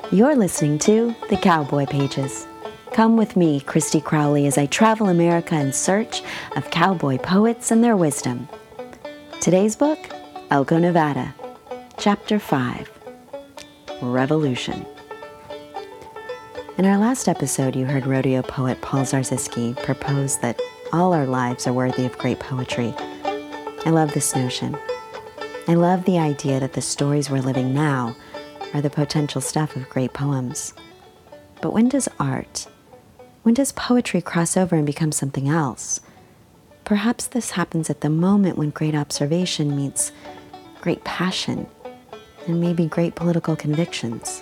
You're listening to The Cowboy Pages. Come with me, Christy Crowley, as I travel America in search of cowboy poets and their wisdom. Today's book, Elko, Nevada, Chapter 5, Revolution. In our last episode, you heard rodeo poet Paul Zarzycki propose that all our lives are worthy of great poetry. I love this notion. I love the idea that the stories we're living now are the potential stuff of great poems. But when does poetry cross over and become something else? Perhaps this happens at the moment when great observation meets great passion and maybe great political convictions.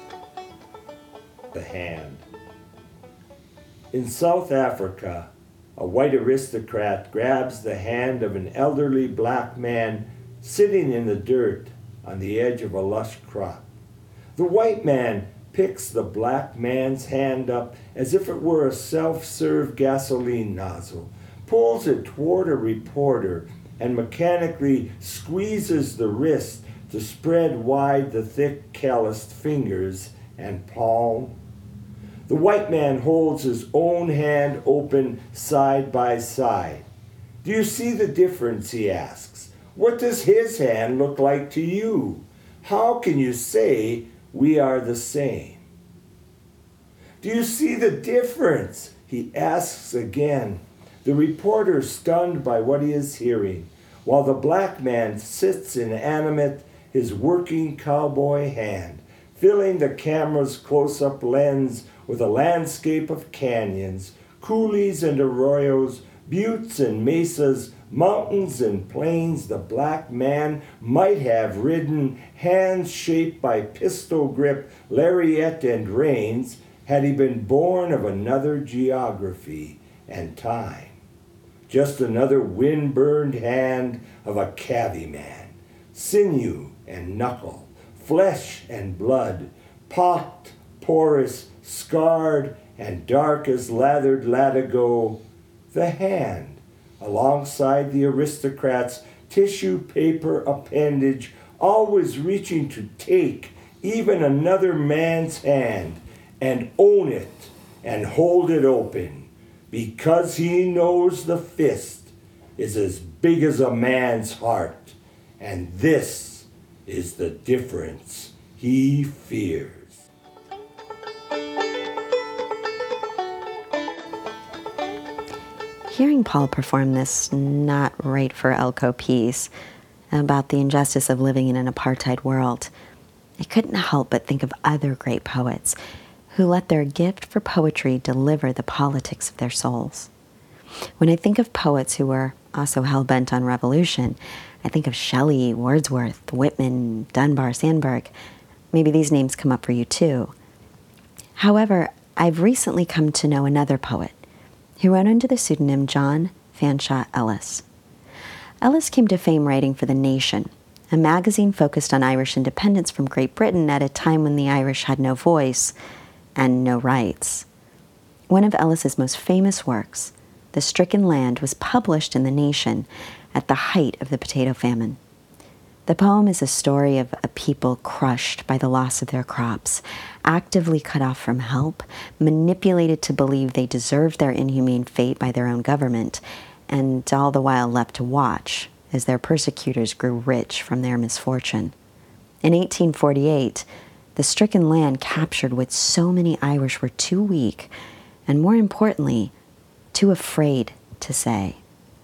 The hand. In South Africa, a white aristocrat grabs the hand of an elderly black man sitting in the dirt on the edge of a lush crop. The white man picks the black man's hand up as if it were a self-serve gasoline nozzle, pulls it toward a reporter, and mechanically squeezes the wrist to spread wide the thick, calloused fingers and palm. The white man holds his own hand open side by side. "Do you see the difference?" he asks. "What does his hand look like to you? How can you say we are the same?" "Do you see the difference?" he asks again, the reporter stunned by what he is hearing, while the black man sits inanimate, his working cowboy hand, filling the camera's close-up lens with a landscape of canyons, coulees and arroyos, buttes and mesas, mountains and plains the black man might have ridden, hands shaped by pistol grip, lariat, and reins, had he been born of another geography and time. Just another wind-burned hand of a cavalryman, sinew and knuckle, flesh and blood, pocked, porous, scarred, and dark as lathered latigo. The hand, alongside the aristocrat's tissue paper appendage, always reaching to take even another man's hand and own it and hold it open, because he knows the fist is as big as a man's heart, and this is the difference he fears. Hearing Paul perform this not right for Elko piece about the injustice of living in an apartheid world, I couldn't help but think of other great poets who let their gift for poetry deliver the politics of their souls. When I think of poets who were also hell-bent on revolution, I think of Shelley, Wordsworth, Whitman, Dunbar, Sandburg. Maybe these names come up for you too. However, I've recently come to know another poet who wrote under the pseudonym John Fanshawe Ellis. Ellis came to fame writing for The Nation, a magazine focused on Irish independence from Great Britain at a time when the Irish had no voice and no rights. One of Ellis's most famous works, The Stricken Land, was published in The Nation at the height of the potato famine. The poem is a story of a people crushed by the loss of their crops, actively cut off from help, manipulated to believe they deserved their inhumane fate by their own government, and all the while left to watch as their persecutors grew rich from their misfortune. In 1848, the stricken land captured what so many Irish were too weak, and more importantly, too afraid to say.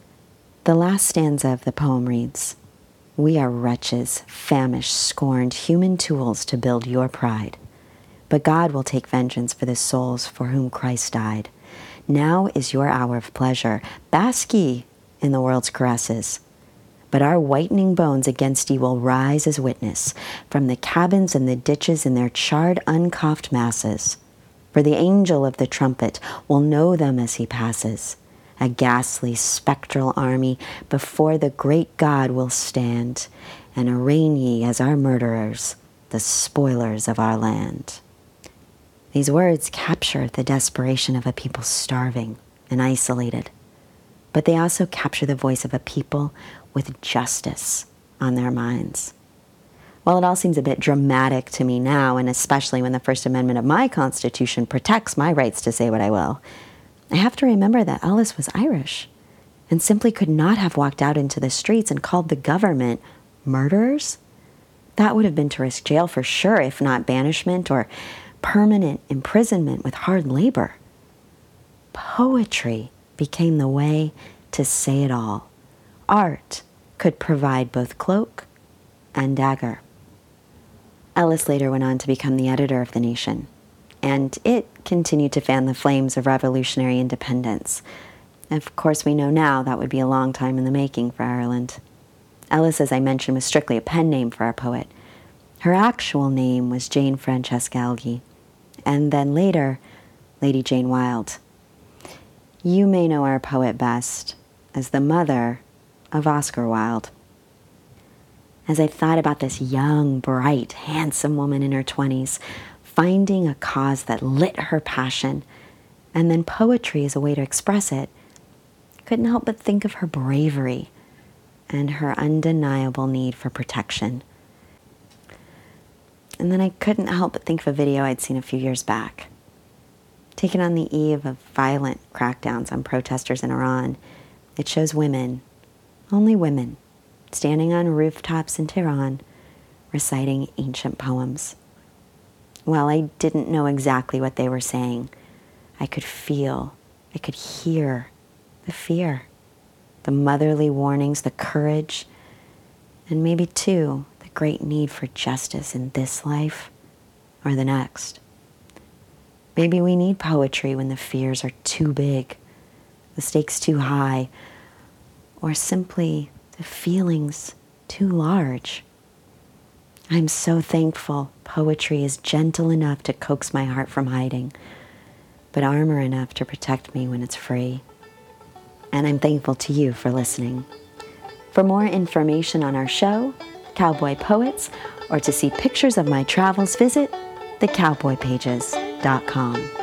The last stanza of the poem reads, "We are wretches, famished, scorned, human tools to build your pride. But God will take vengeance for the souls for whom Christ died. Now is your hour of pleasure. Bask ye in the world's caresses. But our whitening bones against ye will rise as witness from the cabins and the ditches in their charred, uncoughed masses. For the angel of the trumpet will know them as he passes. A ghastly, spectral army before the great God will stand, and arraign ye as our murderers, the spoilers of our land." These words capture the desperation of a people starving and isolated, but they also capture the voice of a people with justice on their minds. While it all seems a bit dramatic to me now, and especially when the First Amendment of my Constitution protects my rights to say what I will, I have to remember that Ellis was Irish and simply could not have walked out into the streets and called the government murderers. That would have been to risk jail for sure, if not banishment or permanent imprisonment with hard labor. Poetry became the way to say it all. Art could provide both cloak and dagger. Ellis later went on to become the editor of The Nation, and it continued to fan the flames of revolutionary independence. Of course, we know now that would be a long time in the making for Ireland. Ellis, as I mentioned, was strictly a pen name for our poet. Her actual name was Jane Francesca Elgee, and then later, Lady Jane Wilde. You may know our poet best as the mother of Oscar Wilde. As I thought about this young, bright, handsome woman in her 20s, finding a cause that lit her passion, and then poetry as a way to express it, I couldn't help but think of her bravery and her undeniable need for protection. And then I couldn't help but think of a video I'd seen a few years back. Taken on the eve of violent crackdowns on protesters in Iran, it shows women, only women, standing on rooftops in Tehran, reciting ancient poems. While I didn't know exactly what they were saying, I could feel, I could hear the fear, the motherly warnings, the courage, and maybe, too, the great need for justice in this life or the next. Maybe we need poetry when the fears are too big, the stakes too high, or simply the feelings too large. I'm so thankful poetry is gentle enough to coax my heart from hiding, but armor enough to protect me when it's free. And I'm thankful to you for listening. For more information on our show, Cowboy Poets, or to see pictures of my travels, visit thecowboypages.com.